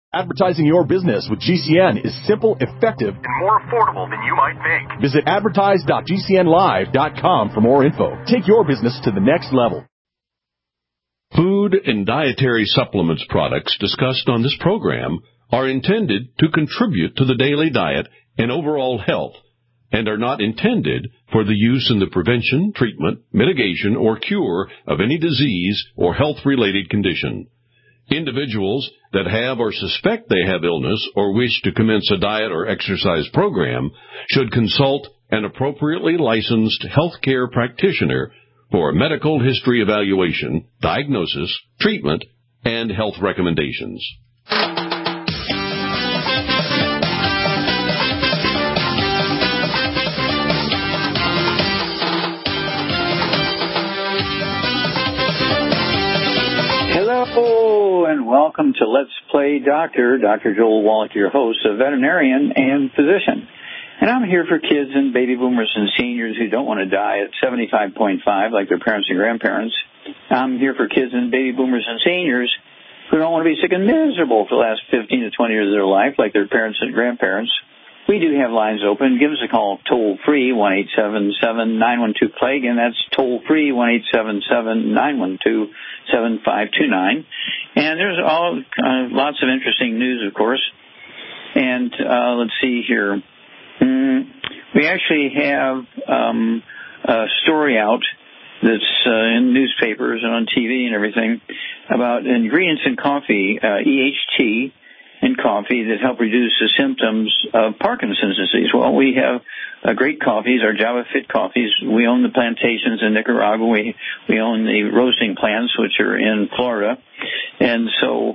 Advertising your business with GCN is simple, effective, and more affordable than you might think. Visit advertise.gcnlive.com for more info. Take your business to the next level. Food and dietary supplements products discussed on this program are intended to contribute to the daily diet and overall health and are not intended for the use in the prevention, treatment, mitigation, or cure of any disease or health-related condition. Individuals that have or suspect they have illness or wish to commence a diet or exercise program should consult an appropriately licensed healthcare practitioner for a medical history evaluation, diagnosis, treatment, and health recommendations. Hello, and welcome to Let's Play Doctor. Dr. Joel Wallach, your host, a veterinarian and physician. And I'm here for kids and baby boomers and seniors who don't want to die at 75.5 like their parents and grandparents. I'm here for kids and baby boomers and seniors who don't want to be sick and miserable for the last 15 to 20 years of their life like their parents and grandparents. We do have lines open. Give us a call toll-free, 1-877-912-PLAY. Again, that's toll-free, 1-877-912-7529. And there's lots of interesting news, of course. And let's see here. We actually have a story out that's in newspapers and on TV and everything about ingredients in coffee, EHT, in coffee that help reduce the symptoms of Parkinson's disease. Well, we have great coffees, our Java Fit coffees. We own the plantations in Nicaragua. We own the roasting plants, which are in Florida. And so,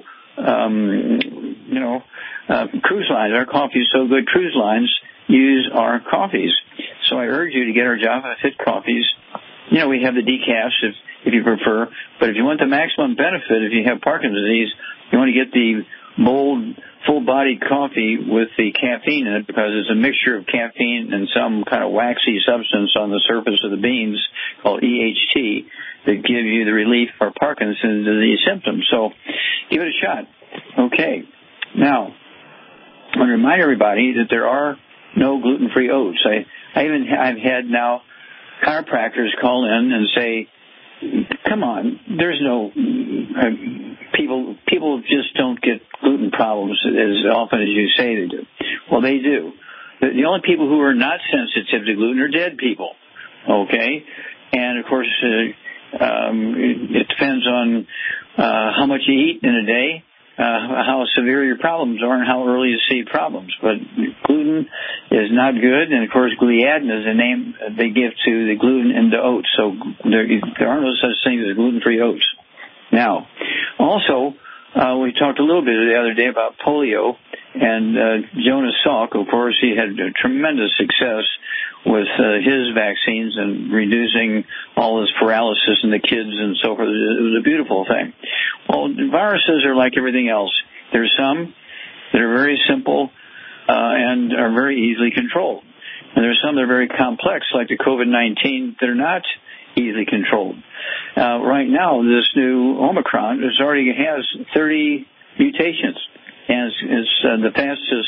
cruise lines, our coffee is so good, cruise lines use our coffees. So I urge you to get our Java Fit coffees. We have the decaf if you prefer. But if you want the maximum benefit, if you have Parkinson's disease, you want to get the bold, full-bodied coffee with the caffeine in it because it's a mixture of caffeine and some kind of waxy substance on the surface of the beans called EHT that give you the relief for Parkinson's disease symptoms. So give it a shot. Okay. Now, I want to remind everybody that there are no gluten-free oats. I've had now chiropractors call in and say, come on, there's no people just don't get gluten problems as often as you say they do. Well, they do. The only people who are not sensitive to gluten are dead people. Okay, and of course it depends on how much you eat in a day, how severe your problems are, and how early you see problems. But gluten is not good, and of course gliadin is the name they give to the gluten in the oats. So there are no such things as gluten-free oats. Now, also, we talked a little bit the other day about polio, and Jonas Salk, of course, he had tremendous success with his vaccines and reducing all this paralysis in the kids and so forth. It was a beautiful thing. Well, viruses are like everything else. There's some that are very simple and are very easily controlled. And there's some that are very complex, like the COVID-19, that are not easily controlled. Right now, this new Omicron already has 30 mutations, and it's the fastest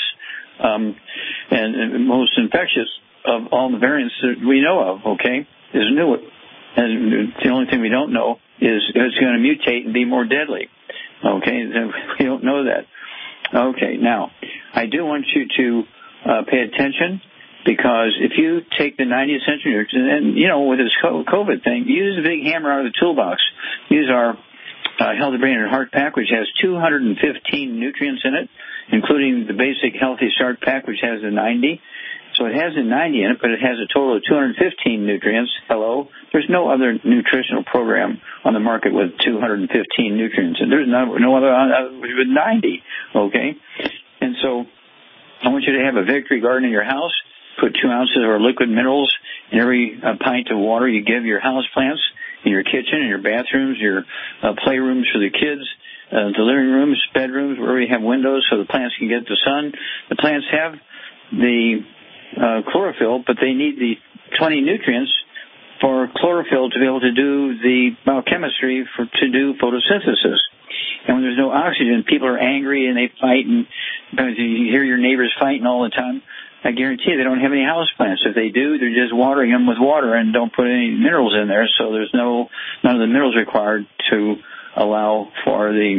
and most infectious of all the variants that we know of, okay, is new. And the only thing we don't know is it's going to mutate and be more deadly, okay? We don't know that. Okay, now, I do want you to pay attention, because if you take the 90 essential nutrients, and, with this COVID thing, use the big hammer out of the toolbox. Use our Healthy Brain and Heart Pack, which has 215 nutrients in it, including the basic Healthy Start Pack, which has the 90. So it has the 90 in it, but it has a total of 215 nutrients. Hello? There's no other nutritional program on the market with 215 nutrients. And there's no other with 90, okay? And so I want you to have a Victory Garden in your house. Put 2 ounces of our liquid minerals in every pint of water you give your house plants, in your kitchen, in your bathrooms, your playrooms for the kids, the living rooms, bedrooms, wherever you have windows so the plants can get the sun. The plants have the chlorophyll, but they need the 20 nutrients for chlorophyll to be able to do the biochemistry to do photosynthesis. And when there's no oxygen, people are angry and they fight, and you hear your neighbors fighting all the time. I guarantee you they don't have any houseplants. If they do, they're just watering them with water and don't put any minerals in there, so there's none of the minerals required to allow for the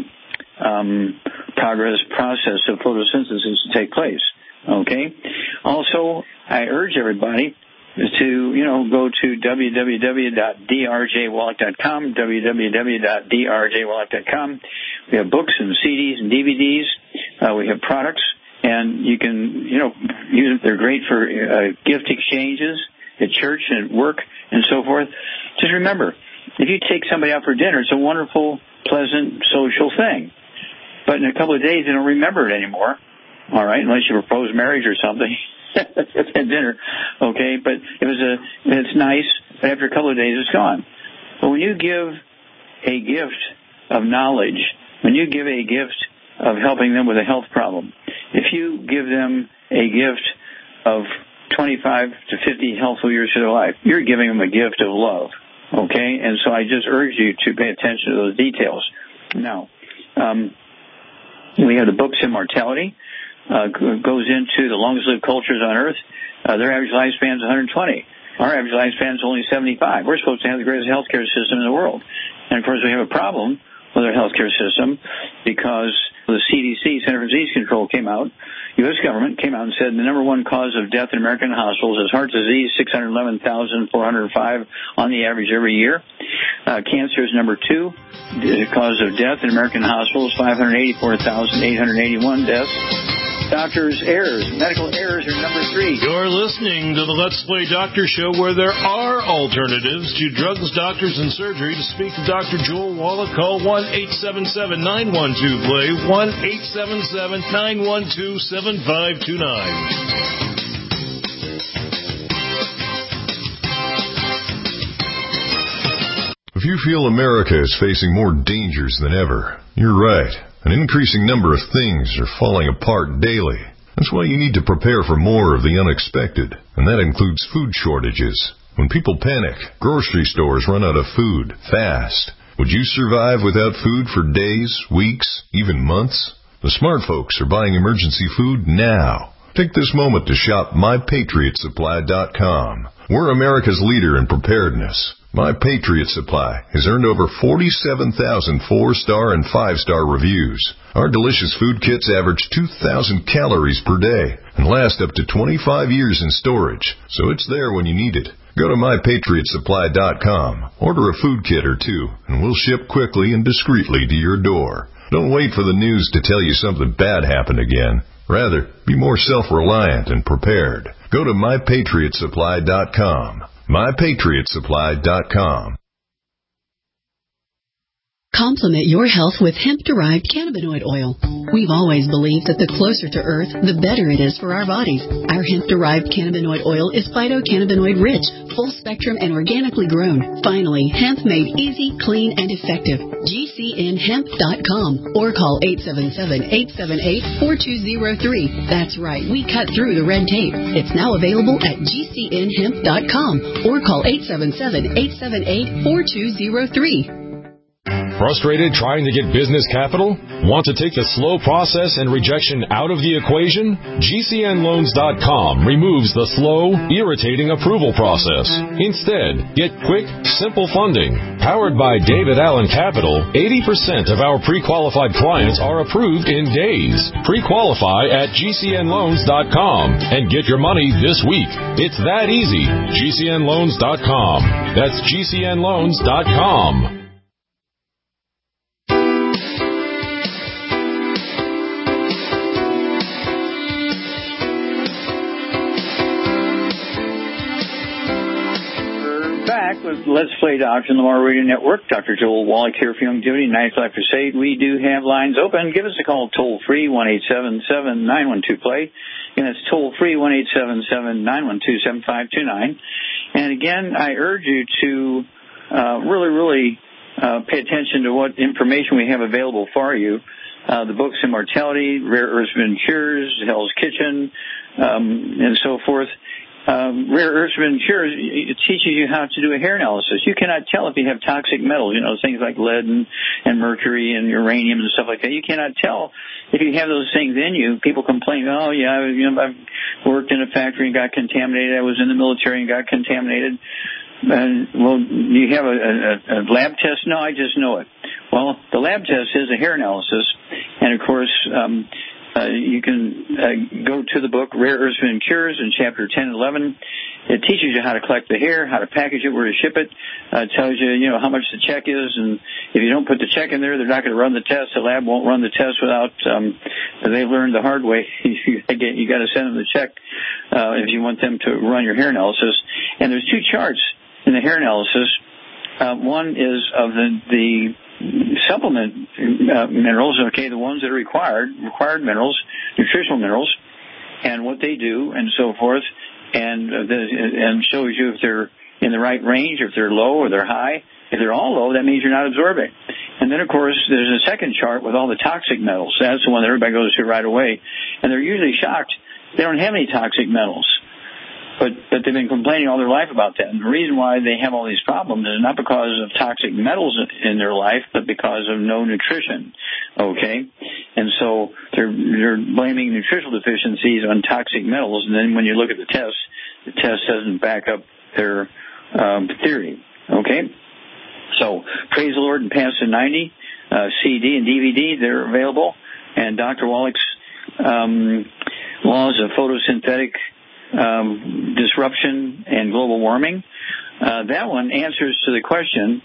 process of photosynthesis to take place. Okay? Also, I urge everybody to, go to www.drjwallach.com, www.drjwallach.com. We have books and CDs and DVDs. We have products, and you can, use them. They're great for gift exchanges at church and at work and so forth. Just remember, if you take somebody out for dinner, it's a wonderful, pleasant, social thing. But in a couple of days, they don't remember it anymore. All right, unless you propose marriage or something. At dinner, okay, but it's nice, but after a couple of days it's gone. But when you give a gift of knowledge, when you give a gift of helping them with a health problem, if you give them a gift of 25 to 50 healthful years of their life, you're giving them a gift of love, okay? And so I just urge you to pay attention to those details. Now, we have the books Immortality. Goes into the longest-lived cultures on Earth. Their average lifespan is 120. Our average lifespan is only 75. We're supposed to have the greatest healthcare system in the world. And, of course, we have a problem with our healthcare system because the CDC, Center for Disease Control, came out, U.S. government came out and said the number one cause of death in American hospitals is heart disease, 611,405 on the average every year. Cancer is number two cause of death in American hospitals, 584,881 deaths. Doctors' errors, medical errors are number three. You're listening to the Let's Play Doctor Show, where there are alternatives to drugs, doctors, and surgery. To speak to Dr. Joel Wallach, call 1-877-912-PLAY, 1-877-912-7529. If you feel America is facing more dangers than ever, you're right. An increasing number of things are falling apart daily. That's why you need to prepare for more of the unexpected, and that includes food shortages. When people panic, grocery stores run out of food fast. Would you survive without food for days, weeks, even months? The smart folks are buying emergency food now. Take this moment to shop MyPatriotSupply.com. We're America's leader in preparedness. My Patriot Supply has earned over 47,000 4-star and 5-star reviews. Our delicious food kits average 2,000 calories per day and last up to 25 years in storage, so it's there when you need it. Go to MyPatriotSupply.com, order a food kit or two, and we'll ship quickly and discreetly to your door. Don't wait for the news to tell you something bad happened again. Rather, be more self-reliant and prepared. Go to MyPatriotSupply.com. MyPatriotSupply.com. Complement your health with hemp-derived cannabinoid oil. We've always believed that the closer to Earth, the better it is for our bodies. Our hemp-derived cannabinoid oil is phytocannabinoid-rich, full-spectrum, and organically grown. Finally, hemp made easy, clean, and effective. GCNHemp.com or call 877-878-4203. That's right, we cut through the red tape. It's now available at GCNHemp.com or call 877-878-4203. Frustrated trying to get business capital? Want to take the slow process and rejection out of the equation? GCNLoans.com removes the slow, irritating approval process. Instead, get quick, simple funding. Powered by David Allen Capital, 80% of our pre-qualified clients are approved in days. Pre-qualify at GCNLoans.com and get your money this week. It's that easy. GCNLoans.com. That's GCNLoans.com. Let's Play Doctor on the Lamar Radio Network. Dr. Joel Wallach here for Youngevity, 95 Crusade. We do have lines open. Give us a call toll-free, 1-877-912-PLAY. And it's toll-free, 1-877-912-7529. And again, I urge you to really pay attention to what information we have available for you. The books Immortality, Rare Earths and Cures, Hell's Kitchen, and so forth. Rare Earths and Cures, it teaches you how to do a hair analysis. You cannot tell if you have toxic metals, things like lead and mercury and uranium and stuff like that. You cannot tell if you have those things in you. People complain, oh, yeah, I've worked in a factory and got contaminated. I was in the military and got contaminated. Well, you have a lab test? No, I just know it. Well, the lab test is a hair analysis, and of course, you can go to the book Rare Earths and Cures in chapter 10 and 11. It teaches you how to collect the hair, how to package it, where to ship it. It tells you, how much the check is, and if you don't put the check in there, they're not going to run the test. The lab won't run the test without. They learned the hard way. You got to send them the check if you want them to run your hair analysis. And there's two charts in the hair analysis. One is of the supplement minerals, the ones that are required minerals, nutritional minerals, and what they do, and so forth, and shows you if they're in the right range, if they're low or they're high. If they're all low, that means you're not absorbing. And then, of course, there's a second chart with all the toxic metals. That's the one that everybody goes to right away, and they're usually shocked. They don't have any toxic metals. But they've been complaining all their life about that. And the reason why they have all these problems is not because of toxic metals in their life, but because of no nutrition. Okay? And so they're blaming nutritional deficiencies on toxic metals. And then when you look at the test doesn't back up their theory. Okay? So praise the Lord and Pastor 90, CD and DVD, they're available. And Dr. Wallach's laws of photosynthetic disruption and global warming. That one answers to the question,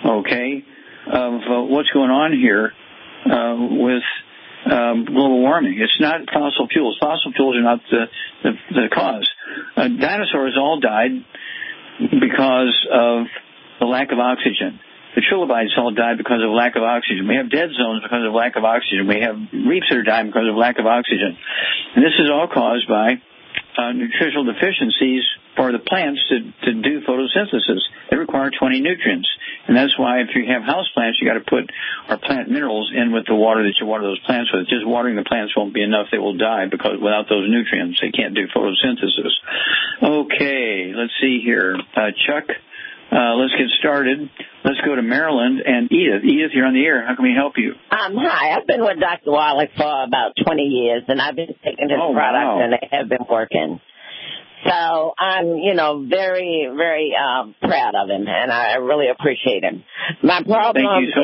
of what's going on here with global warming. It's not fossil fuels. Fossil fuels are not the cause. Dinosaurs all died because of the lack of oxygen. The trilobites all died because of lack of oxygen. We have dead zones because of lack of oxygen. We have reefs that are dying because of lack of oxygen. And this is all caused by nutritional deficiencies for the plants to do photosynthesis. They require 20 nutrients. And that's why if you have house plants, you got to put our plant minerals in with the water that you water those plants with. Just watering the plants won't be enough. They will die because without those nutrients, they can't do photosynthesis. Okay, let's see here. Chuck, let's get started. Let's go to Maryland and Edith. Edith, you're on the air. How can we help you? Hi. I've been with Dr. Wallach for about 20 years, and I've been taking his products, and they have been working. So I'm, very, very proud of him, and I really appreciate him. My problem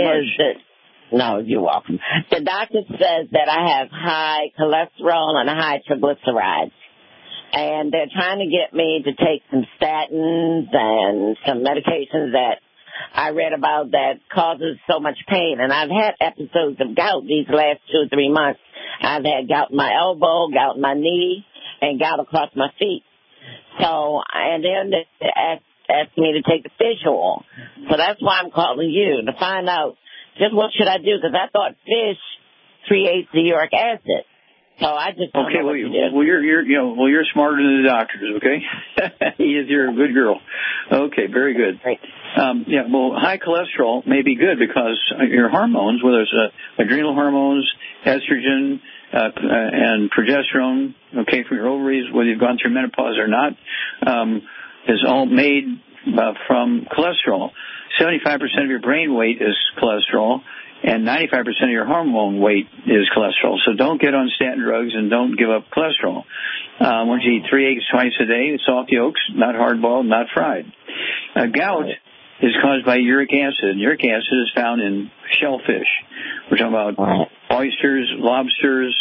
no, you're welcome. The doctor says that I have high cholesterol and high triglycerides. And they're trying to get me to take some statins and some medications that I read about that causes so much pain. And I've had episodes of gout these last 2 or 3 months. I've had gout in my elbow, gout in my knee, and gout across my feet. So, and then they asked me to take the fish oil. So that's why I'm calling you, to find out just what should I do, because I thought fish creates the uric acid. So I just don't know what to do. You're smarter than the doctors, okay? You're a good girl. Okay, very good. Great. High cholesterol may be good because your hormones, whether it's adrenal hormones, estrogen, and progesterone, from your ovaries, whether you've gone through menopause or not, is all made from cholesterol. 75% of your brain weight is cholesterol, and 95% of your hormone weight is cholesterol. So don't get on statin drugs and don't give up cholesterol. Once you eat 3 eggs twice a day, soft yolks, not hard-boiled, not fried. Gout is caused by uric acid. Uric acid is found in shellfish. We're talking about oysters, lobsters,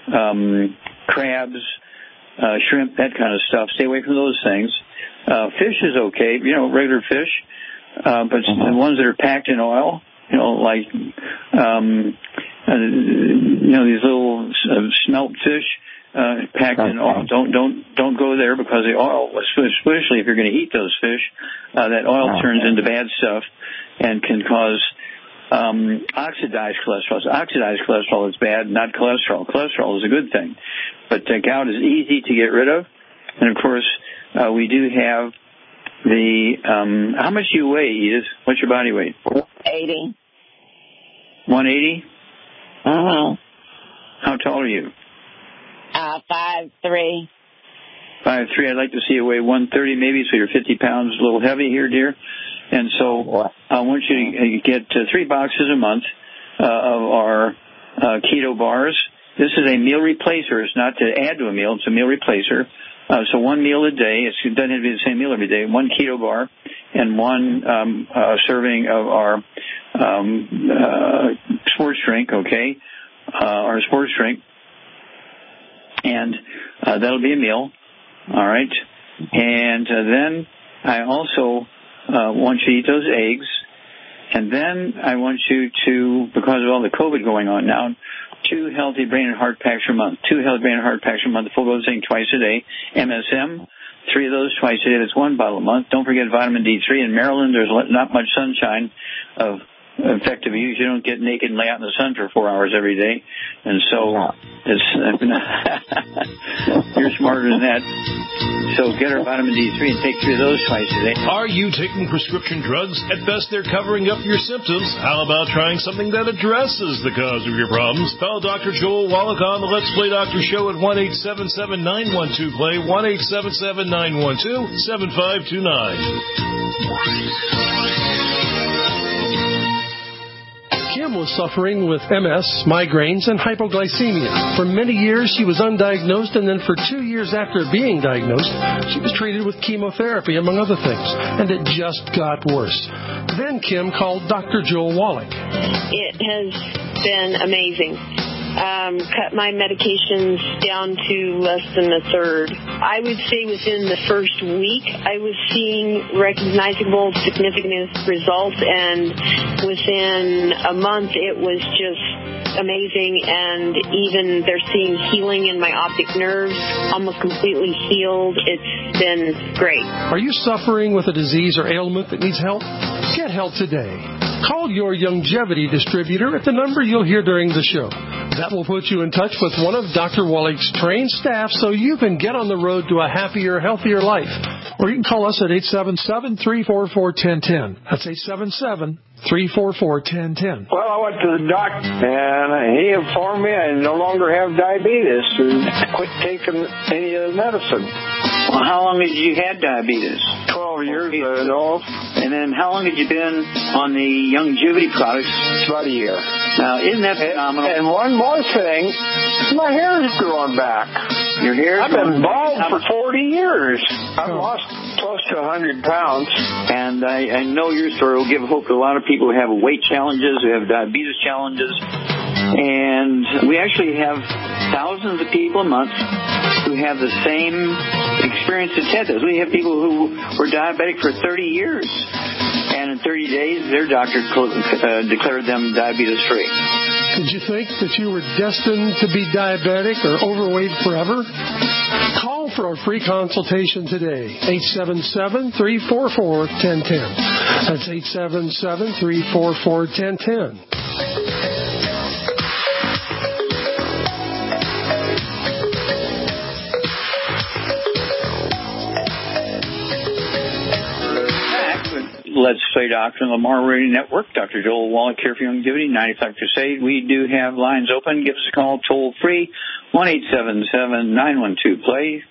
crabs, shrimp, that kind of stuff. Stay away from those things. Fish is okay, regular fish, but the ones that are packed in oil, like these little smelt fish packed in oil. Don't go there because the oil, especially if you're going to eat those fish, that oil turns into bad stuff and can cause oxidized cholesterol. So oxidized cholesterol is bad, not cholesterol. Cholesterol is a good thing, but gout is easy to get rid of, and of course we do have the. How much do you weigh, Edith? What's your body weight? 80. 180? Uh-huh. How tall are you? 5'3". 5'3". I'd like to see you weigh 130 maybe, so you're 50 pounds, a little heavy here, dear. And so I want you to get 3 boxes a month of our keto bars. This is a meal replacer. It's not to add to a meal. It's a meal replacer. So 1 meal a day. It doesn't have to be the same meal every day. 1 keto bar and 1 serving of our sports drink, okay, our sports drink. And that'll be a meal, all right. And then I also want you to eat those eggs. And then I want you to, because of all the COVID going on now, 2 healthy brain and heart packs a month. 2 healthy brain and heart packs a month, full dosing twice a day. MSM, 3 of those twice a day. That's 1 bottle a month. Don't forget vitamin D3. In Maryland, there's not much sunshine of effective use. You don't get naked and lay out in the sun for 4 hours every day. And so it's you're smarter than that. So get our vitamin D3 and take 3 of those twice a day. Are you taking prescription drugs? At best, they're covering up your symptoms. How about trying something that addresses the cause of your problems? Call Dr. Joel Wallach on the Let's Play Doctor Show at 1-877-912-PLAY, 1-877-912-7529. Kim was suffering with MS, migraines, and hypoglycemia. For many years, she was undiagnosed, and then for 2 years after being diagnosed, she was treated with chemotherapy, among other things, and it just got worse. Then Kim called Dr. Joel Wallach. It has been amazing. Cut my medications down to less than a third. I would say within the first week, I was seeing recognizable, significant results, and within a month, it was just amazing, and even they're seeing healing in my optic nerves, almost completely healed. It's been great. Are you suffering with a disease or ailment that needs help? Get help today. Call your Youngevity distributor at the number you'll hear during the show. That will put you in touch with one of Dr. Wallach's trained staff so you can get on the road to a happier, healthier life. Or you can call us at 877-344-1010. That's 877-344-1010. Well, I went to the doctor, and he informed me I no longer have diabetes and quit taking any of the medicine. Well, how long had you had diabetes? 12 years ago. And then how long had you been on the Youngevity products? About a year. Now, isn't that phenomenal? And one more thing, my hair is growing back. Your hair? I've been bald for 40 years. I've lost close to 100 pounds. And I know your story will give hope to a lot of people who have weight challenges, who have diabetes challenges. And we actually have thousands of people a month who have the same experience as Ted does. We have people who were diabetic for 30 years. And in 30 days, their doctor declared them diabetes-free. Did you think that you were destined to be diabetic or overweight forever? Call for a free consultation today. 877-344-1010. That's 877-344-1010. Let's Play Doctor on the Lamar Radio Network. Dr. Joel Wallach here for Youngevity, 95 Crusade. We do have lines open. Give us a call toll free, 1-877-912-PLAY,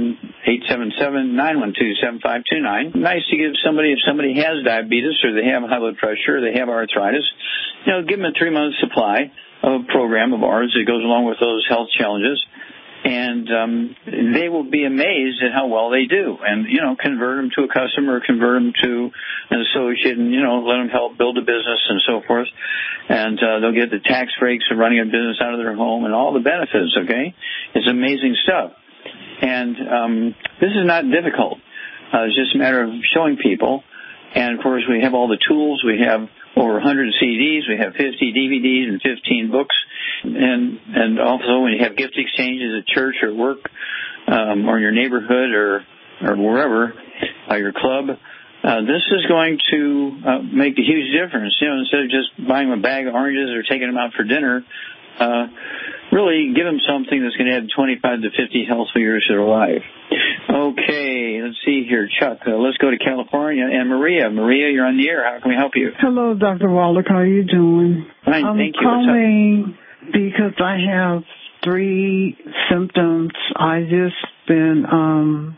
1-877-912-7529. Nice to give somebody, if somebody has diabetes or they have high blood pressure or they have arthritis, give them a 3-month supply of a program of ours that goes along with those health challenges. And they will be amazed at how well they do. And, convert them to a customer, convert them to an associate, and, let them help build a business and so forth. And they'll get the tax breaks of running a business out of their home and all the benefits, okay? It's amazing stuff. And this is not difficult. It's just a matter of showing people. And, of course, we have all the tools. We have over 100 CDs. We have 50 DVDs and 15 books. And also when you have gift exchanges at church or work or in your neighborhood or wherever, your club, this is going to make a huge difference. Instead of just buying them a bag of oranges or taking them out for dinner, really give them something that's going to add 25 to 50 healthful years to their life. Okay, let's see here. Chuck, let's go to California. And Maria. Maria, you're on the air. How can we help you? Hello, Dr. Wallach. How are you doing? Fine, thank you. I'm calling because I have 3 symptoms. I just been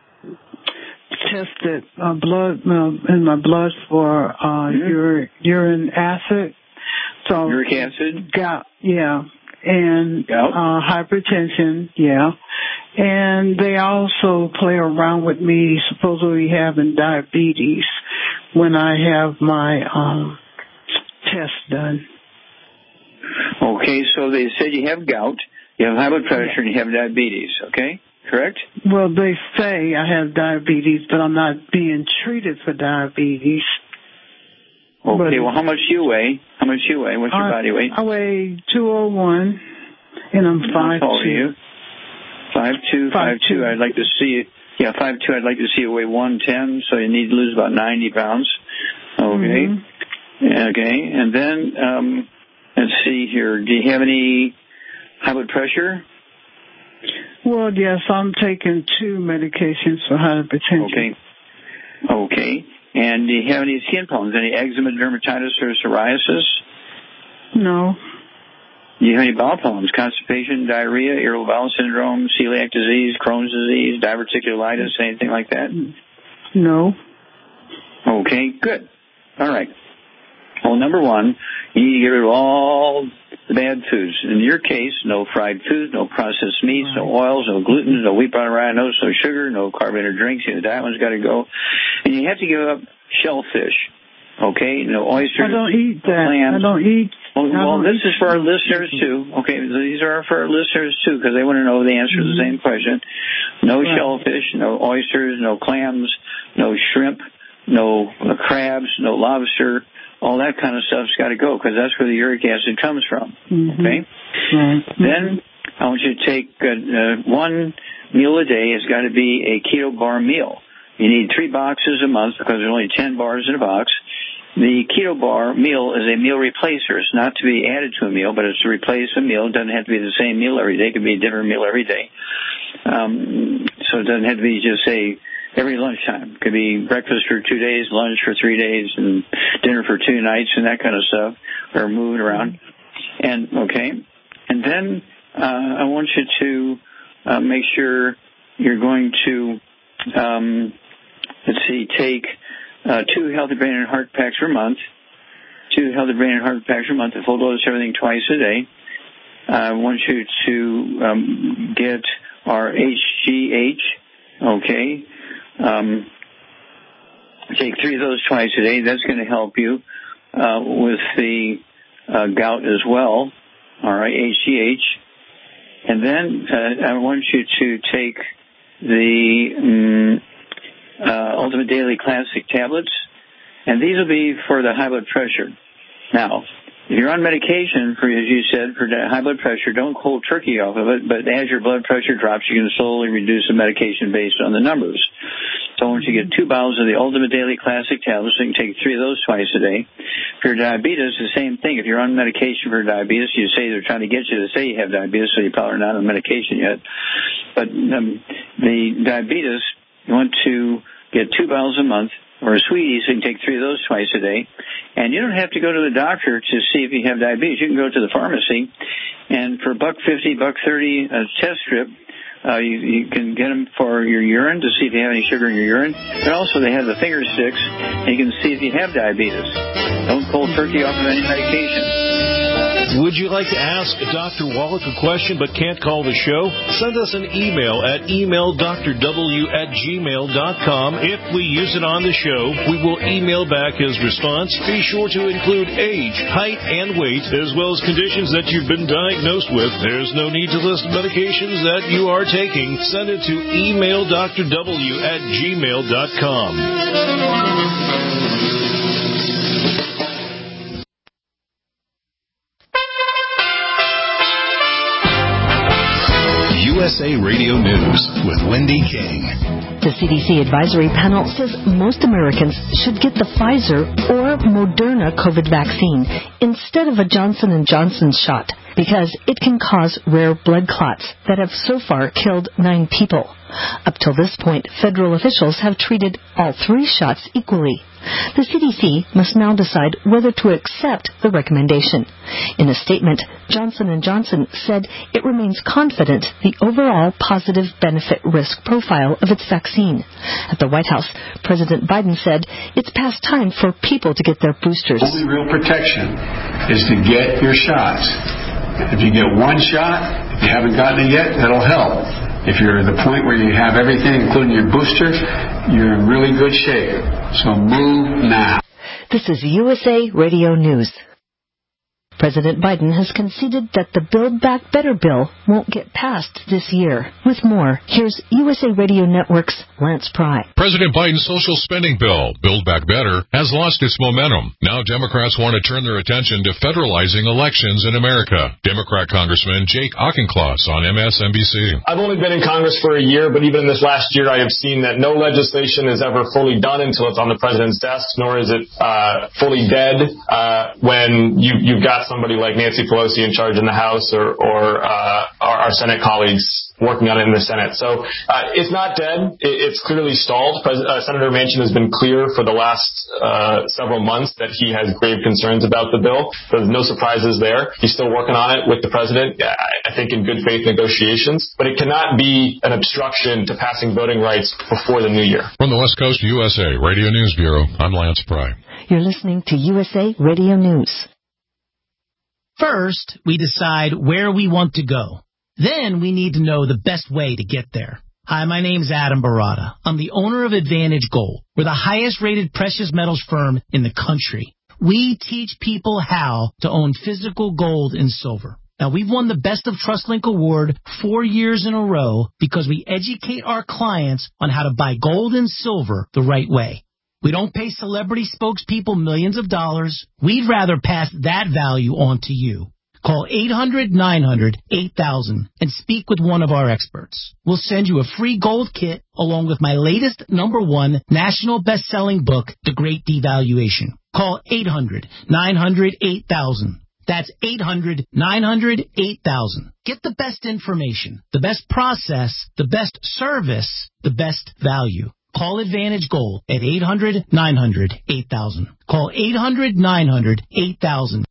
tested in my blood for urine acid. So uric acid? Gout, yeah. And gout? Hypertension, yeah. And they also play around with me supposedly having diabetes when I have my test done. Okay, so they said you have gout, you have high blood pressure, and you have diabetes, okay? Correct? Well, they say I have diabetes, but I'm not being treated for diabetes. Okay, well, how much do you weigh? What's your body weight? I weigh 201, and I'm 5'2". How tall are you? 5'2", 5'2". I'd like to see you. Yeah, 5'2". I'd like to see you weigh 110, so you need to lose about 90 pounds. Okay. Okay, and then let's see here. Do you have any high blood pressure? Well, yes, I'm taking 2 medications for hypertension. Okay. And do you have any skin problems? Any eczema, dermatitis, or psoriasis? No. Do you have any bowel problems? Constipation, diarrhea, irritable bowel syndrome, celiac disease, Crohn's disease, diverticulitis, anything like that? No. Okay, good. All right. Well, number one, you need to get rid of all the bad foods. In your case, no fried foods, no processed meats, no oils, no gluten, no wheat, bran, rye, no sugar, no carbonated drinks. That one's got to go. And you have to give up shellfish. Okay? No oysters. I don't eat that. Clams. I don't eat. Well, this is for our listeners, too. Okay, these are for our listeners, too, because they want to know the answer to the same question. No shellfish, no oysters, no clams, no shrimp, no crabs, no lobster. All that kind of stuff's got to go because that's where the uric acid comes from. Okay? Then I want you to take 1 meal a day. It's got to be a keto bar meal. You need 3 boxes a month because there's only 10 bars in a box. The keto bar meal is a meal replacer. It's not to be added to a meal, but it's to replace a meal. It doesn't have to be the same meal every day. It could be a different meal every day. So it doesn't have to be just, say, every lunchtime. It could be breakfast for 2 days, lunch for 3 days, and dinner for 2 nights, and that kind of stuff, or moving around. And then I want you to make sure you're going to, take 2 healthy brain and heart packs per month. 2 healthy brain and heart packs per month, a full dose of everything twice a day. I want you to get our HGH, okay? Take 3 of those twice a day. That's going to help you with the gout as well. All right, HGH. And then I want you to take the Ultimate Daily Classic tablets, and these will be for the high blood pressure. Now, if you're on medication, for, as you said, for high blood pressure, don't cold turkey off of it, but as your blood pressure drops, you can slowly reduce the medication based on the numbers. So once you get 2 bottles of the Ultimate Daily Classic tablets, you can take 3 of those twice a day. For your diabetes, the same thing. If you're on medication for diabetes, you say they're trying to get you to say you have diabetes, so you're probably not on medication yet. But the diabetes, you want to get 2 bottles a month, or sweeties, so you can take 3 of those twice a day. And you don't have to go to the doctor to see if you have diabetes. You can go to the pharmacy, and for $1.50, $1.30 a test strip, you can get them for your urine to see if you have any sugar in your urine. But also they have the finger sticks, and you can see if you have diabetes. Don't cold turkey off of any medication. Would you like to ask Dr. Wallach a question but can't call the show? Send us an email at emaildrw@gmail.com. If we use it on the show, we will email back his response. Be sure to include age, height, and weight, as well as conditions that you've been diagnosed with. There's no need to list medications that you are taking. Send it to emaildrw@gmail.com. USA Radio News with Wendy King. The CDC advisory panel says most Americans should get the Pfizer or Moderna COVID vaccine instead of a Johnson & Johnson shot. because it can cause rare blood clots that have so far killed 9 people. Up till this point, federal officials have treated all 3 shots equally. The CDC must now decide whether to accept the recommendation. In a statement, Johnson & Johnson said it remains confident the overall positive benefit-risk profile of its vaccine. At the White House, President Biden said it's past time for people to get their boosters. The only real protection is to get your shots. If you get 1 shot, if you haven't gotten it yet, that'll help. If you're at the point where you have everything, including your booster, you're in really good shape. So move now. This is USA Radio News. President Biden has conceded that the Build Back Better bill won't get passed this year. With more, here's USA Radio Network's Lance Pry. President Biden's social spending bill, Build Back Better, has lost its momentum. Now Democrats want to turn their attention to federalizing elections in America. Democrat Congressman Jake Auchincloss on MSNBC. I've only been in Congress for a year, but even in this last year, I have seen that no legislation is ever fully done until it's on the president's desk, nor is it fully dead when you've got somebody like Nancy Pelosi in charge in the House or our Senate colleagues working on it in the Senate. So it's not dead. It's clearly stalled. Senator Manchin has been clear for the last several months that he has grave concerns about the bill. There's no surprises there. He's still working on it with the president, I think in good faith negotiations. But it cannot be an obstruction to passing voting rights before the new year. From the West Coast USA Radio News Bureau, I'm Lance Pry. You're listening to USA Radio News. First, we decide where we want to go. Then we need to know the best way to get there. Hi, my name's Adam Barada. I'm the owner of Advantage Gold. We're the highest rated precious metals firm in the country. We teach people how to own physical gold and silver. Now, we've won the Best of TrustLink Award 4 years in a row because we educate our clients on how to buy gold and silver the right way. We don't pay celebrity spokespeople millions of dollars. We'd rather pass that value on to you. Call 800-900-8000 and speak with one of our experts. We'll send you a free gold kit along with my latest #1 national best-selling book, The Great Devaluation. Call 800-900-8000. That's 800-900-8000. Get the best information, the best process, the best service, the best value. Call Advantage Gold at 800-900-8000. Call 800-900-8000.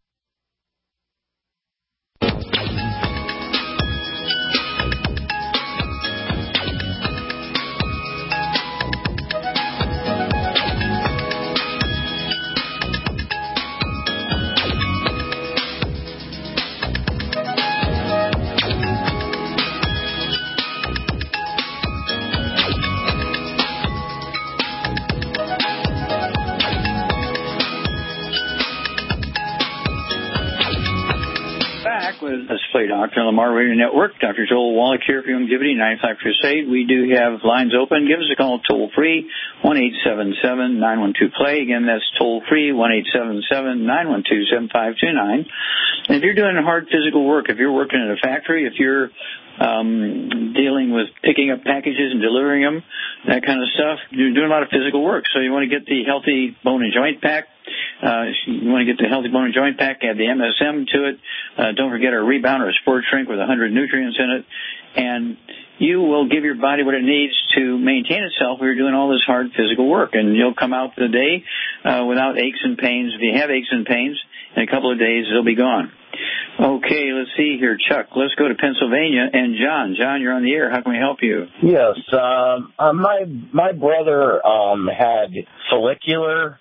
Let's Play Doctor on the Lamar Radio Network. Dr. Joel Wallach here for Longevity 95 Crusade. We do have lines open. Give us a call toll free, 1-877-912-PLAY. Again, that's toll free, 1-877-912-7529. And if you're doing hard physical work, if you're working in a factory, if you're dealing with picking up packages and delivering them, that kind of stuff, you're doing a lot of physical work. So you want to get the Healthy Bone and Joint Pack. You want to get the Healthy Bone and Joint Pack, add the MSM to it. Don't forget our Rebound or Sport Shrink with 100 nutrients in it. And you will give your body what it needs to maintain itself when you're doing all this hard physical work. And you'll come out the day without aches and pains. If you have aches and pains, in a couple of days, they'll be gone. Okay, let's see here. Chuck, let's go to Pennsylvania. And John. John, you're on the air. How can we help you? Yes. My brother had follicular.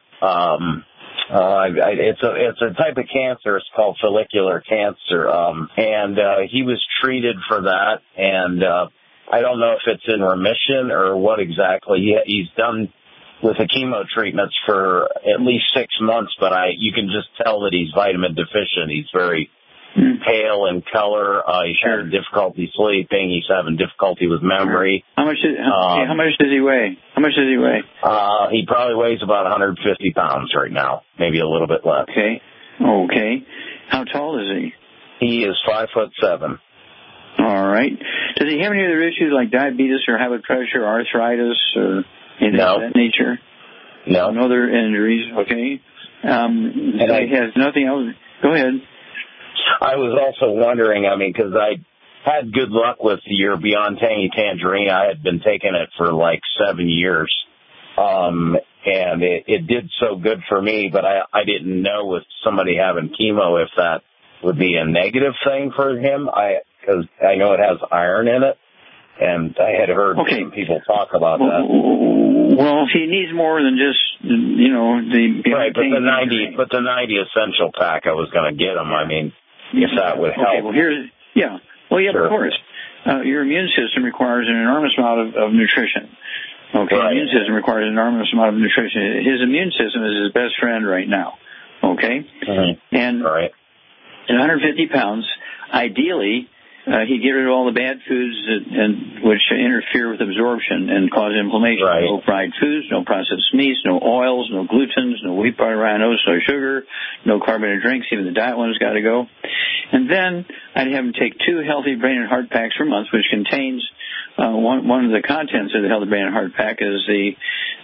It's a type of cancer. It's called follicular cancer. And he was treated for that. And I don't know if it's in remission or what exactly. He's done with the chemo treatments for at least 6 months, but you can just tell that he's vitamin deficient. He's very pale in color. He's having difficulty sleeping. He's having difficulty with memory. How much does he weigh? How much does he weigh? He probably weighs about 150 pounds right now, maybe a little bit less. Okay. How tall is he? He is 5'7". All right. Does he have any other issues like diabetes or high blood pressure, arthritis, or anything of that nature? No. No other injuries. Okay. So he has nothing else. Go ahead. I was also wondering, because I had good luck with your Beyond Tangy Tangerine. I had been taking it for like 7 years. And it did so good for me, but I didn't know with somebody having chemo if that would be a negative thing for him. Because I know it has iron in it, and I had heard some people talk about that. Well, if he needs more than just, the right, but the 90 essential pack, I was going to get him. If that would help. Okay, well sure. Of course. Your immune system requires an enormous amount of nutrition. Okay, right. Immune system requires an enormous amount of nutrition. His immune system is his best friend right now. Okay, and at 150 pounds, ideally, he'd get rid of all the bad foods which interfere with absorption and cause inflammation. Right. No fried foods, no processed meats, no oils, no glutens, no wheat, butter, rye, no sugar, no carbonated drinks. Even the diet one's got to go. And then I'd have him take 2 healthy brain and heart packs per month, which contains one of the contents of the healthy brain and heart pack is the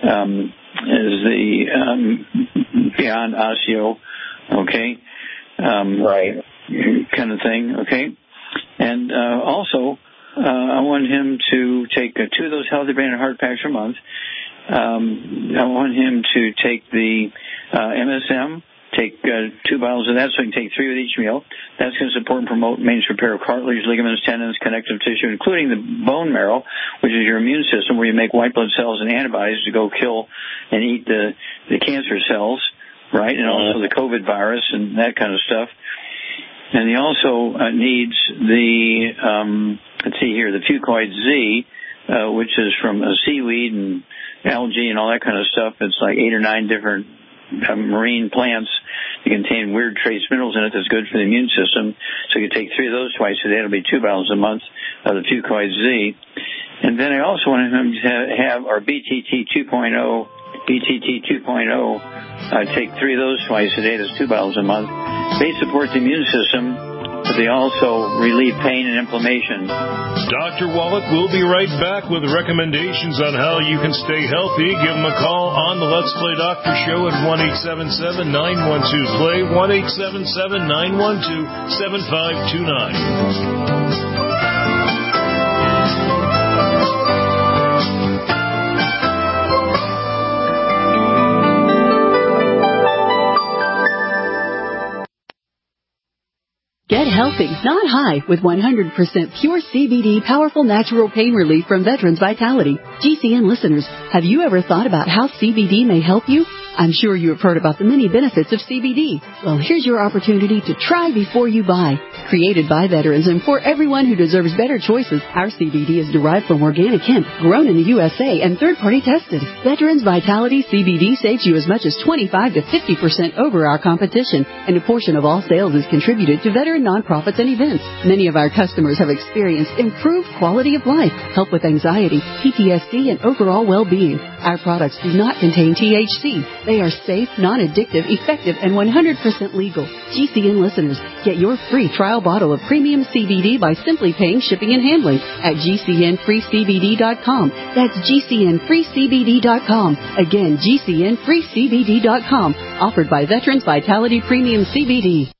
Beyond Osteo, kind of thing, okay. And also, I want him to take 2 of those healthy brain and heart packs per month. I want him to take the MSM. Take 2 bottles of that so he can take 3 with each meal. That's going to support and promote maintenance repair of cartilage, ligaments, tendons, connective tissue, including the bone marrow, which is your immune system where you make white blood cells and antibodies to go kill and eat the cancer cells, right? And also the COVID virus and that kind of stuff. And he also needs the, the Fucoid Z, which is from seaweed and algae and all that kind of stuff. It's like 8 or 9 different marine plants that contain weird trace minerals in it that's good for the immune system. So you can take 3 of those twice a day. It'll be 2 bottles a month of the Fucoid Z. And then I also want him to have our BTT 2.0. Take 3 of those twice a day. That's 2 bottles a month. They support the immune system, but they also relieve pain and inflammation. Dr. Wallach will be right back with recommendations on how you can stay healthy. Give him a call on the Let's Play Doctor Show at 1-877-912-PLAY, 1-877-912-7529. Get healthy, not high, with 100% pure CBD powerful natural pain relief from Veterans Vitality. GCN listeners, have you ever thought about how CBD may help you? I'm sure you have heard about the many benefits of CBD. Well, here's your opportunity to try before you buy. Created by veterans and for everyone who deserves better choices, our CBD is derived from organic hemp, grown in the USA and third-party tested. Veterans Vitality CBD saves you as much as 25 to 50% over our competition, and a portion of all sales is contributed to veteran nonprofits and events. Many of our customers have experienced improved quality of life, help with anxiety, PTSD, and overall well-being. Our products do not contain THC. They are safe, non-addictive, effective, and 100% legal. GCN listeners, get your free trial bottle of premium CBD by simply paying shipping and handling at GCNFreeCBD.com. That's GCNFreeCBD.com. Again, GCNFreeCBD.com. Offered by Veterans Vitality Premium CBD.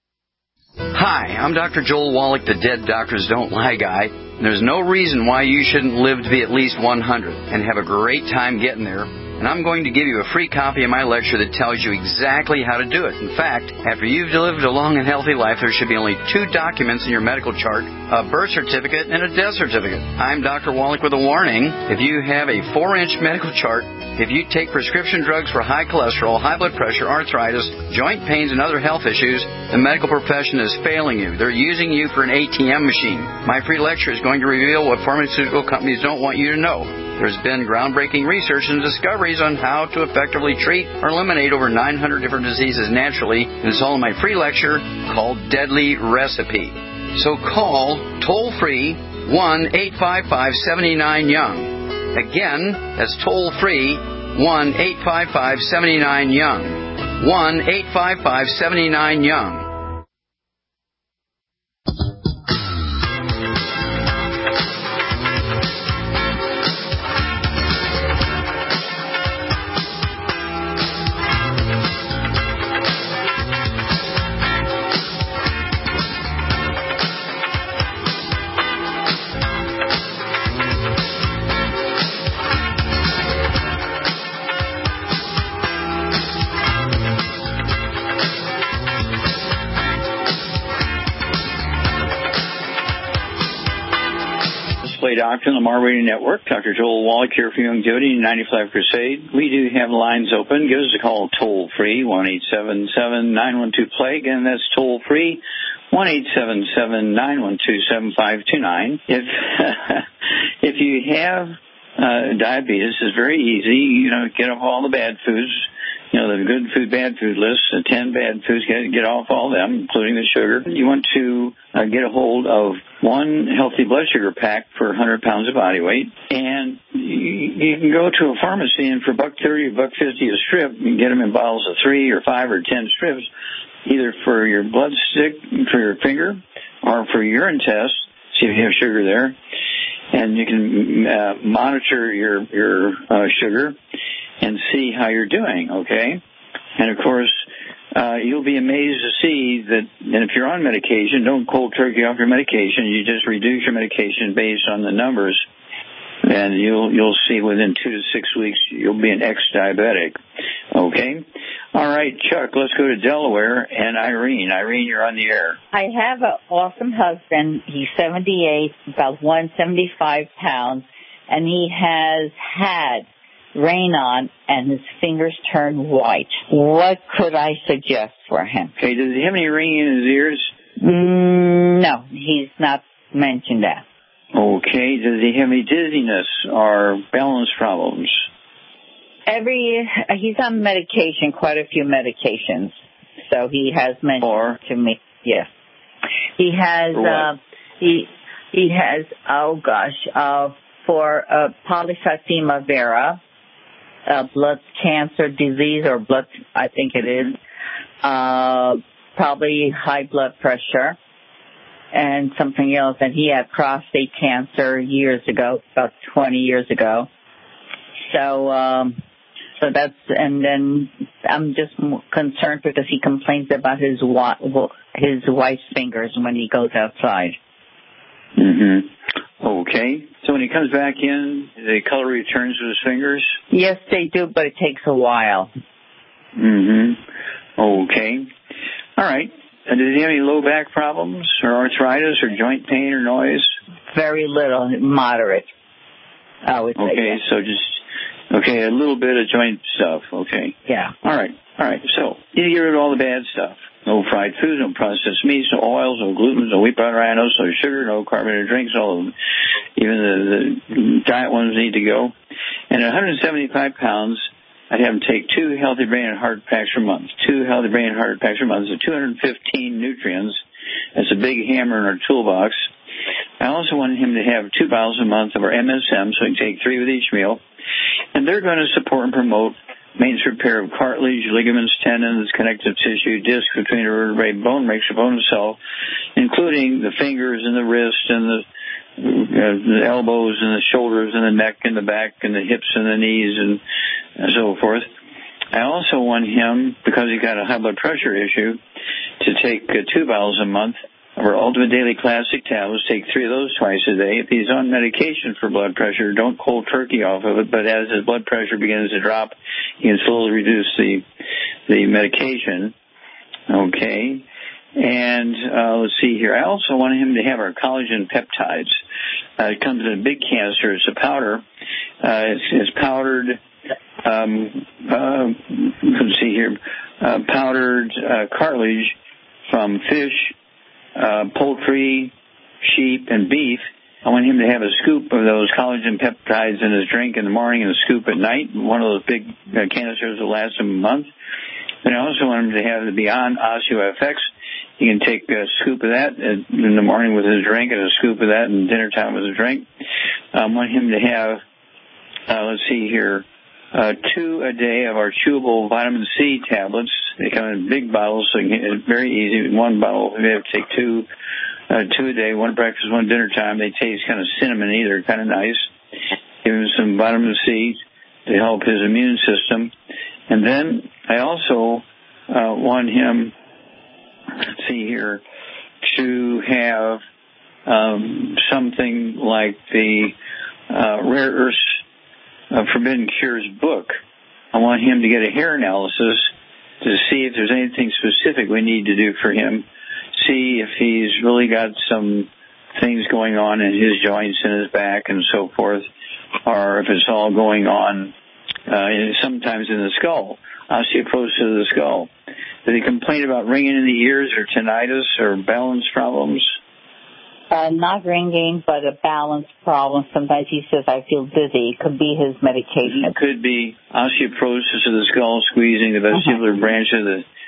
Hi, I'm Dr. Joel Wallach, the Dead Doctors Don't Lie guy. There's no reason why you shouldn't live to be at least 100 and have a great time getting there. And I'm going to give you a free copy of my lecture that tells you exactly how to do it. In fact, after you've lived a long and healthy life, there should be only 2 documents in your medical chart, a birth certificate and a death certificate. I'm Dr. Wallach with a warning. If you have a 4-inch medical chart, if you take prescription drugs for high cholesterol, high blood pressure, arthritis, joint pains, and other health issues, the medical profession is failing you. They're using you for an ATM machine. My free lecture is going to reveal what pharmaceutical companies don't want you to know. There's been groundbreaking research and discoveries on how to effectively treat or eliminate over 900 different diseases naturally, and it's all in my free lecture called Deadly Recipe. So call toll-free 1-855-79-YOUNG. Again, that's toll-free 1-855-79-YOUNG. 1-855-79-YOUNG. Dr. Lamar Radio Network. Dr. Joel Wallach here for Longevity 95 Crusade. We do have lines open. Give us a call toll-free, 1-877-912-PLAY. Again, that's toll-free, 1-877-912-7529. If you have diabetes, it's very easy. Get off all the bad foods. The good food, bad food list, the 10 bad foods, get off all of them, including the sugar. You want to get a hold of one healthy blood sugar pack for 100 pounds of body weight. And you can go to a pharmacy and for $1.30 or $1.50 a strip, you can get them in bottles of 3 or 5 or 10 strips, either for your blood stick, for your finger, or for your urine test, see if you have sugar there. And you can monitor your sugar and see how you're doing, okay? And, of course, you'll be amazed to see that, and if you're on medication, don't cold turkey off your medication. You just reduce your medication based on the numbers, and you'll see within 2 to 6 weeks you'll be an ex-diabetic, okay? All right, Chuck, let's go to Delaware and Irene. Irene, you're on the air. I have an awesome husband. He's 78, about 175 pounds, and he has had rain on, and his fingers turn white. What could I suggest for him? Okay, does he have any ringing in his ears? No, he's not mentioned that. Okay, does he have any dizziness or balance problems? He's on medication, quite a few medications. So he has mentioned to me, yes. He has, he has, for polycythemia vera, blood cancer disease, or blood, I think it is, probably high blood pressure, and something else. And he had prostate cancer years ago, about 20 years ago. So that's, and then I'm just concerned because he complains about his wife's fingers when he goes outside. Mm-hmm. Okay. So when he comes back in, the color returns to his fingers? Yes, they do, but it takes a while. Mm-hmm. Okay. All right. And does he have any low back problems or arthritis or joint pain or noise? Very little, moderate, I would say. Okay, so just, a little bit of joint stuff, okay. Yeah. All right. So you get rid of all the bad stuff. No fried foods, no processed meats, no oils, no gluten, no wheat butter, no sugar, no carbonated drinks, all of them. Even the diet ones need to go. And at 175 pounds, I'd have him take 2 healthy brain and heart packs per month. 2 healthy brain and heart packs per month. So 215 nutrients. That's a big hammer in our toolbox. I also want him to have 2 bottles a month of our MSM, so he can take 3 with each meal. And they're going to support and promote maintenance repair of cartilage, ligaments, tendons, connective tissue, disc between the vertebrae, bone makes a bone cell, including the fingers and the wrist and the elbows and the shoulders and the neck and the back and the hips and the knees and so forth. I also want him, because he's got a high blood pressure issue, to take 2 bottles a month of our Ultimate Daily Classic tablets. Take 3 of those twice a day. If he's on medication for blood pressure, don't cold turkey off of it, but as his blood pressure begins to drop, you can slowly reduce the medication. Okay. And let's see here. I also want him to have our collagen peptides. It comes in a big canister. It's a powder. It's powdered. Let's see here. Powdered cartilage from fish, poultry, sheep, and beef. I want him to have a scoop of those collagen peptides in his drink in the morning and a scoop at night. One of those big canisters will last him a month. And I also want him to have the Beyond OsteoFX. He can take a scoop of that in the morning with his drink and a scoop of that in dinner time with his drink. I want him to have, let's see here, 2 a day of our chewable vitamin C tablets. They come in big bottles, so it's very easy. 1 bottle, we have to take 2 a day, 1 breakfast, 1 dinner time. They taste kind of cinnamony. They're kind of nice. Give him some vitamin C to help his immune system. And then I also want him, let's see here, to have something like the Rare Earths Forbidden Cures book. I want him to get a hair analysis to see if there's anything specific we need to do for him. See if he's really got some things going on in his joints and his back and so forth, or if it's all going on sometimes in the skull, osteoporosis of the skull. Did he complain about ringing in the ears or tinnitus or balance problems? Not ringing, but a balance problem. Sometimes he says, I feel dizzy. It could be his medication. It could be osteoporosis of the skull, squeezing the vestibular branch of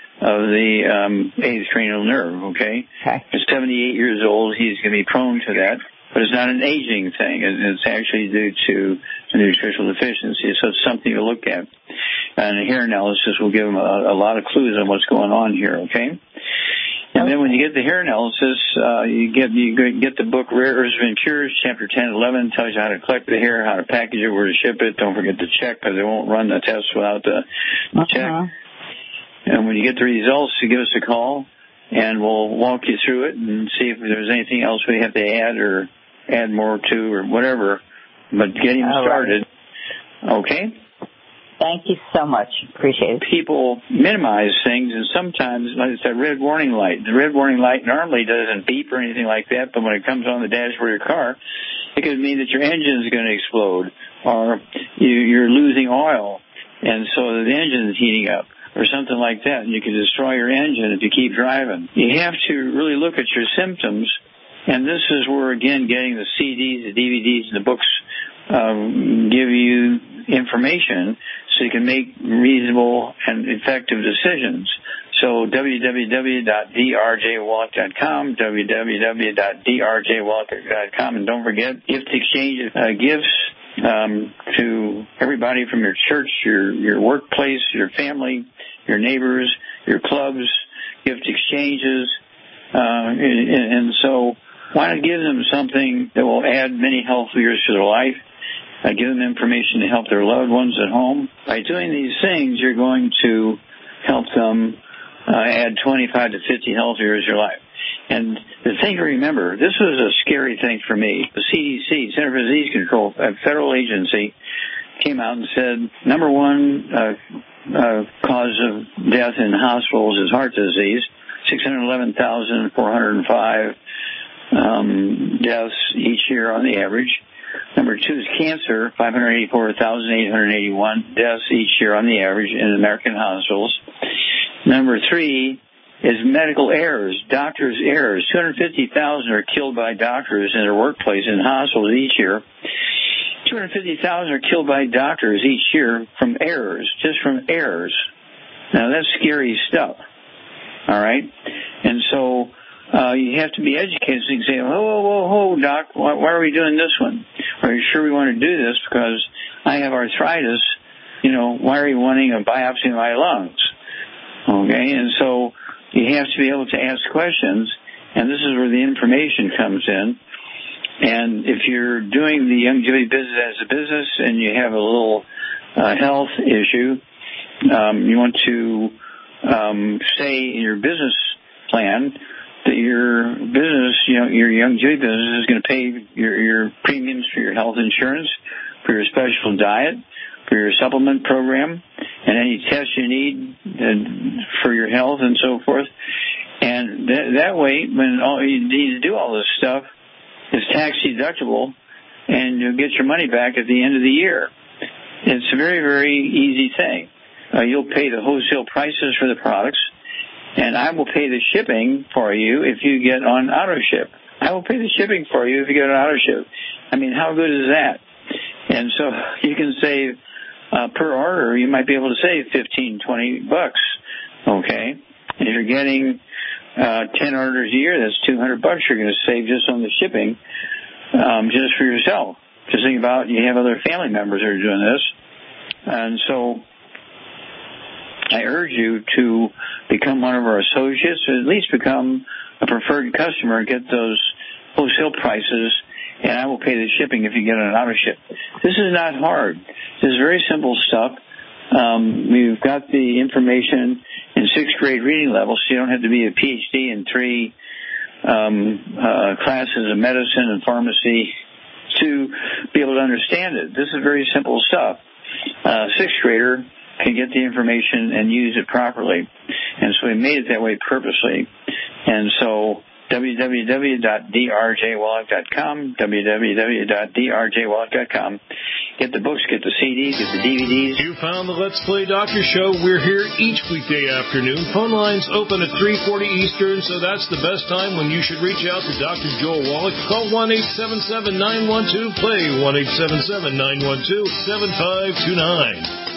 the eighth cranial nerve, okay? At 78 years old, he's going to be prone to that, but it's not an aging thing. It's actually due to a nutritional deficiency, so it's something to look at. And a hair analysis will give him a lot of clues on what's going on here, okay? And then when you get the hair analysis, you get the book Rare Herbs and Cures, Chapter 10 and 11, tells you how to collect the hair, how to package it, where to ship it. Don't forget to check, because they won't run the test without the check. And when you get the results, you give us a call, and we'll walk you through it and see if there's anything else we have to add or add more to or whatever. But get him started. Okay? Thank you so much. Appreciate it. People minimize things, and sometimes, like it's that red warning light. The red warning light normally doesn't beep or anything like that, but when it comes on the dashboard of your car, it could mean that your engine is going to explode, or you're losing oil, and so the engine is heating up, or something like that, and you can destroy your engine if you keep driving. You have to really look at your symptoms, and this is where, again, getting the CDs, the DVDs, and the books give you information so you can make reasonable and effective decisions. So www.drjwallach.com, www.drjwallach.com, and don't forget, gift exchange gifts to everybody from your church, your workplace, your family, your neighbors, your clubs, gift exchanges, and so why not give them something that will add many health years to their life? Give them information to help their loved ones at home. By doing these things, you're going to help them add 25 to 50 health years to your life. And the thing to remember, this was a scary thing for me. The CDC, Center for Disease Control, a federal agency, came out and said, number one cause of death in hospitals is heart disease, 611,405 deaths each year on the average. Number two is cancer, 584,881 deaths each year on the average in American hospitals. Number three is medical errors, doctors' errors. 250,000 are killed by doctors in their workplace in hospitals each year. 250,000 are killed by doctors each year from errors, just from errors. Now, that's scary stuff, all right? And so you have to be educated so you can say, whoa, doc, why are we doing this one? Are you sure we want to do this? Because I have arthritis. Why are you wanting a biopsy of my lungs? Okay, and so you have to be able to ask questions, and this is where the information comes in. And if you're doing the Youngevity business as a business and you have a little health issue, you want to say in your business plan that your business, your Youngevity business is going to pay your premiums for your health insurance, for your special diet, for your supplement program, and any tests you need for your health and so forth. And that way, when all you need to do all this stuff is tax deductible, and you'll get your money back at the end of the year. It's a very, very easy thing. You'll pay the wholesale prices for the products, and I will pay the shipping for you if you get on AutoShip. I will pay the shipping for you if you get on AutoShip. I mean, how good is that? And so you can save per order. You might be able to save $15-20, okay? And if you're getting 10 orders a year, that's $200 you're going to save just on the shipping, just for yourself. Just think about you have other family members that are doing this. And so I urge you to become one of our associates, or at least become a preferred customer, get those wholesale prices, and I will pay the shipping if you get on AutoShip. This is not hard. This is very simple stuff. We've got the information in 6th grade reading level, so you don't have to be a PhD in 3 classes of medicine and pharmacy to be able to understand it. This is very simple stuff. 6th grader can get the information and use it properly. And so we made it that way purposely. And so www.drjwallach.com, www.drjwallach.com. Get the books, get the CDs, get the DVDs. You found the Let's Play Doctor Show. We're here each weekday afternoon. Phone lines open at 3:40 Eastern, so that's the best time when you should reach out to Dr. Joel Wallach. Call 1-877-912-PLAY, 1-877-912-7529.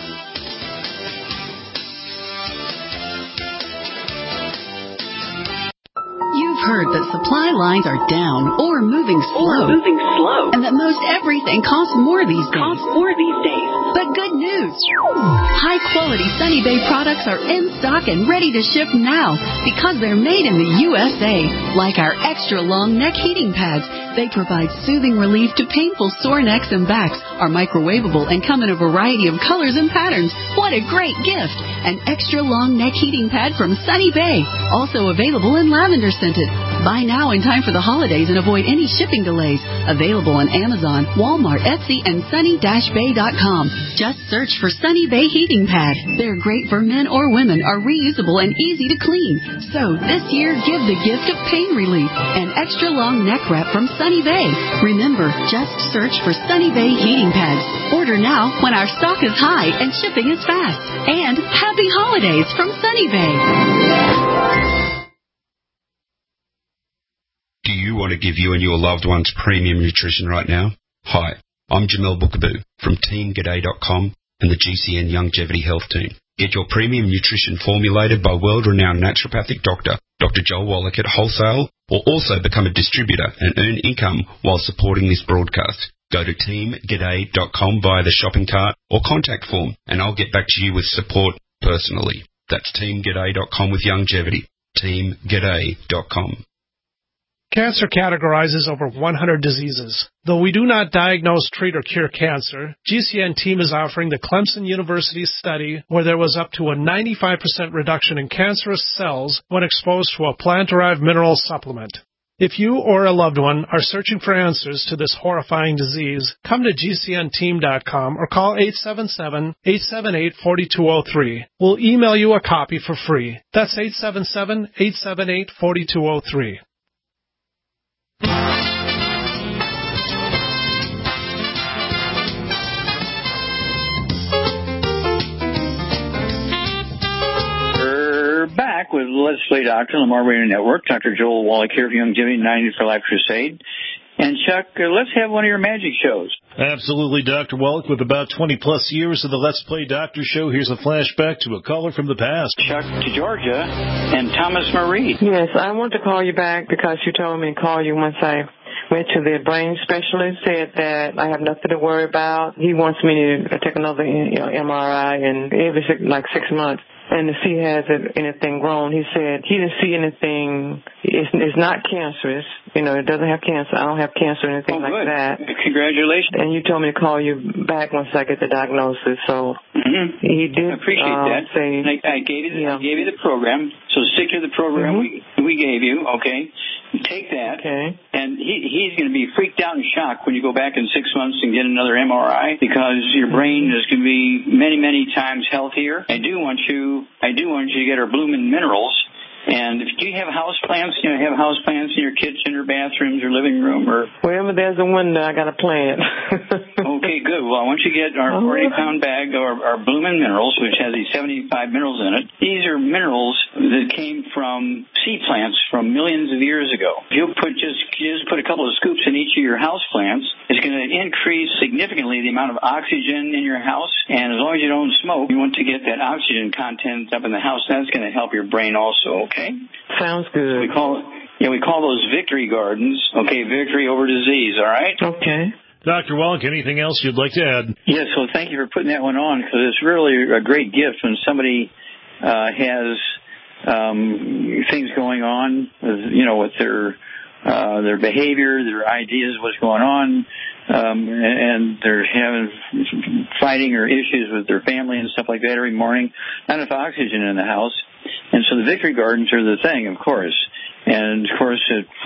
You've heard that supply lines are down or moving slow. And that most everything costs more these days. But good news. High-quality Sunny Bay products are in stock and ready to ship now because they're made in the USA. Like our extra long neck heating pads. They provide soothing relief to painful sore necks and backs, are microwavable, and come in a variety of colors and patterns. What a great gift! An extra long neck heating pad from Sunny Bay. Also available in lavender scented. Buy now in time for the holidays and avoid any shipping delays. Available on Amazon, Walmart, Etsy, and sunny-bay.com. Just search for Sunny Bay Heating Pad. They're great for men or women, are reusable and easy to clean. So this year, give the gift of pain relief. An extra long neck wrap from Sunny Bay. Remember, just search for Sunny Bay Heating Pads. Order now when our stock is high and shipping is fast. And happy holidays from Sunny Bay. Do you want to give you and your loved ones premium nutrition right now? Hi, I'm Jamel Bookaboo from TeamGaday.com and the GCN Longevity Health Team. Get your premium nutrition formulated by world-renowned naturopathic doctor, Dr. Joel Wallach at wholesale, or also become a distributor and earn income while supporting this broadcast. Go to TeamGaday.com via the shopping cart or contact form, and I'll get back to you with support personally. That's TeamGaday.com with longevity. TeamGaday.com. Cancer categorizes over 100 diseases. Though we do not diagnose, treat, or cure cancer, GCN team is offering the Clemson University study where there was up to a 95% reduction in cancerous cells when exposed to a plant-derived mineral supplement. If you or a loved one are searching for answers to this horrifying disease, come to GCNteam.com or call 877-878-4203. We'll email you a copy for free. That's 877-878-4203. We're back with Let's Play Doctor on the More Radio Network. Dr. Joel Wallach here for Longevity 90 for Life Crusade. And Chuck, let's have one of your magic shows. Absolutely, Dr. Wallach. With about 20-plus years of the Let's Play Doctor show, here's a flashback to a caller from the past. Chuck to Georgia and Thomas Marie. Yes, I want to call you back because you told me to call you once I went to the brain specialist, said that I have nothing to worry about. He wants me to take another MRI and every 6 months. And to see has anything grown. He said he didn't see anything. It's not cancerous. It doesn't have cancer. I don't have cancer or anything like that. Congratulations. And you told me to call you back once I get the diagnosis. So he did. I appreciate that. Say, I gave you the program. So stick to the program we gave you. Okay. Take that. Okay. And he's going to be freaked out and shocked when you go back in 6 months and get another MRI because your brain is going to be many, many times healthier. I do want you to get our Bloomin' Minerals. And if you have house plants, have house plants in your kitchen or bathrooms or living room or wherever there's a window, I got a plant. Okay, good. Well, I want you to get our 40-pound bag of our Bloomin' Minerals, which has these 75 minerals in it. These are minerals that came from sea plants from millions of years ago. If you just put a couple of scoops in each of your house plants, it's going to increase significantly the amount of oxygen in your house. And as long as you don't smoke, you want to get that oxygen content up in the house. That's going to help your brain also. Okay. Sounds good. So we call those victory gardens. Okay, victory over disease. All right. Okay. Dr. Wallach, anything else you'd like to add? Yes. Well, thank you for putting that one on because it's really a great gift when somebody has things going on, with their behavior, their ideas, what's going on, and they're having fighting or issues with their family and stuff like that every morning. Not enough oxygen in the house. And so the victory gardens are the thing, of course. And, of course,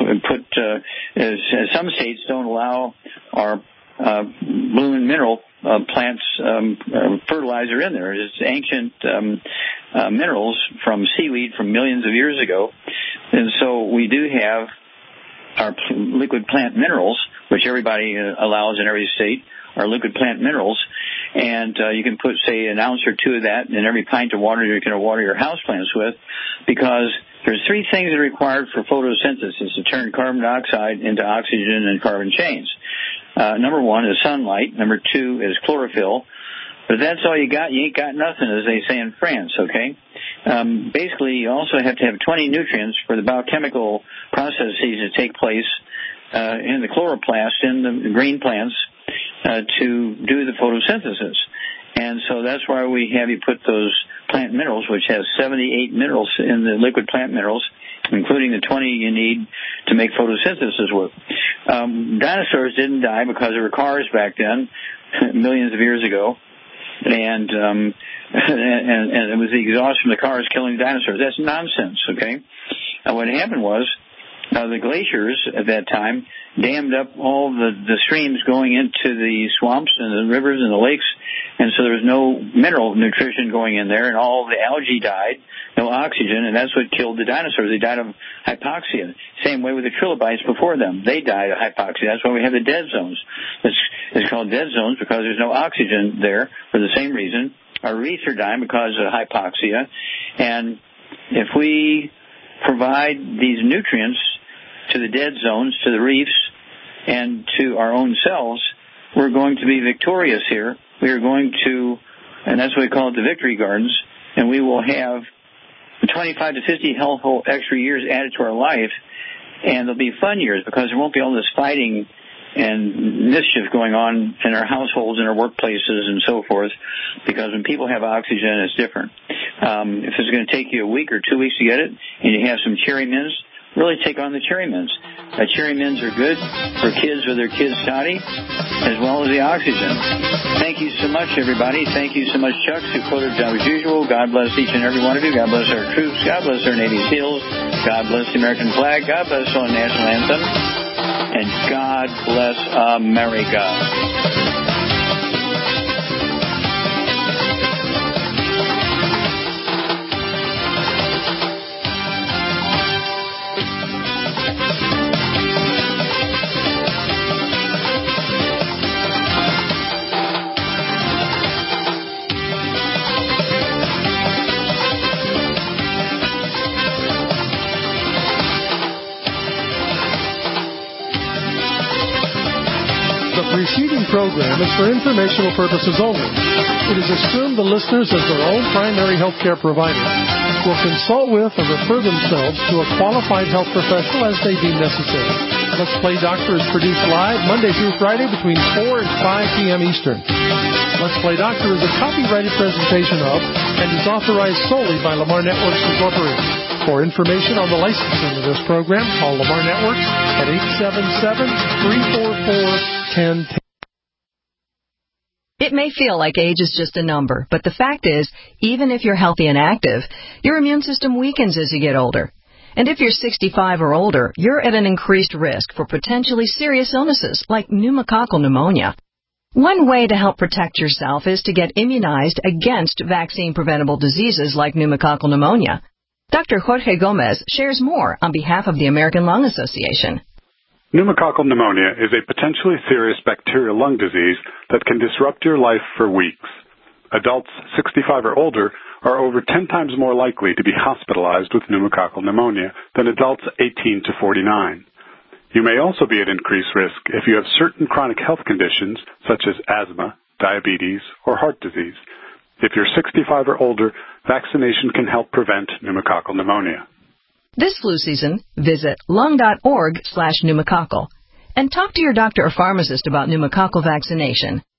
some states don't allow our Bloomin' Mineral plants fertilizer in there. It's ancient minerals from seaweed from millions of years ago. And so we do have our liquid plant minerals, which everybody allows in every state, are liquid plant minerals. And you can put, say, an ounce or two of that in every pint of water you're going to water your houseplants with, because there's three things that are required for photosynthesis to turn carbon dioxide into oxygen and carbon chains. Number one is sunlight. Number two is chlorophyll. But if that's all you got, you ain't got nothing, as they say in France, okay? Basically, you also have to have 20 nutrients for the biochemical processes to take place in the chloroplast, in the green plants, to do the photosynthesis. And so that's why we have you put those plant minerals, which has 78 minerals in the liquid plant minerals, including the 20 you need to make photosynthesis work. Dinosaurs didn't die because there were cars back then, millions of years ago, and it was the exhaust from the cars killing dinosaurs. That's nonsense, okay? What happened was the glaciers at that time dammed up all the streams going into the swamps and the rivers and the lakes, and so there was no mineral nutrition going in there, and all the algae died, no oxygen, and that's what killed the dinosaurs. They died of hypoxia. Same way with the trilobites before them. They died of hypoxia. That's why we have the dead zones. It's called dead zones because there's no oxygen there for the same reason. Our reefs are dying because of hypoxia, and if we provide these nutrients to the dead zones, to the reefs, and to our own selves, we're going to be victorious here. We are going to, and that's what we call it, the victory gardens, and we will have 25 to 50 healthful extra years added to our life, and they'll be fun years because there won't be all this fighting and mischief going on in our households, in our workplaces, and so forth, because when people have oxygen, it's different. If it's going to take you a week or 2 weeks to get it, and you have some cherry mints, really take on the cherry mints. Cherry mints are good for kids with their kids toddy, as well as the oxygen. Thank you so much, everybody. Thank you so much, Chuck, who quoted as usual. God bless each and every one of you. God bless our troops. God bless our Navy SEALs. God bless the American flag. God bless our national anthem. And God bless America. The preceding program is for informational purposes only. It is assumed the listeners, as their own primary health care provider, will consult with or refer themselves to a qualified health professional as they deem necessary. Let's Play Doctor is produced live Monday through Friday between 4 and 5 p.m. Eastern. Let's Play Doctor is a copyrighted presentation of and is authorized solely by Lamar Networks Incorporated. For information on the licensing of this program, call Lamar Networks at 877-344-1010. It may feel like age is just a number, but the fact is, even if you're healthy and active, your immune system weakens as you get older. And if you're 65 or older, you're at an increased risk for potentially serious illnesses like pneumococcal pneumonia. One way to help protect yourself is to get immunized against vaccine-preventable diseases like pneumococcal pneumonia. Dr. Jorge Gomez shares more on behalf of the American Lung Association. Pneumococcal pneumonia is a potentially serious bacterial lung disease that can disrupt your life for weeks. Adults 65 or older are over 10 times more likely to be hospitalized with pneumococcal pneumonia than adults 18 to 49. You may also be at increased risk if you have certain chronic health conditions such as asthma, diabetes, or heart disease. If you're 65 or older, vaccination can help prevent pneumococcal pneumonia. This flu season, visit lung.org/pneumococcal and talk to your doctor or pharmacist about pneumococcal vaccination.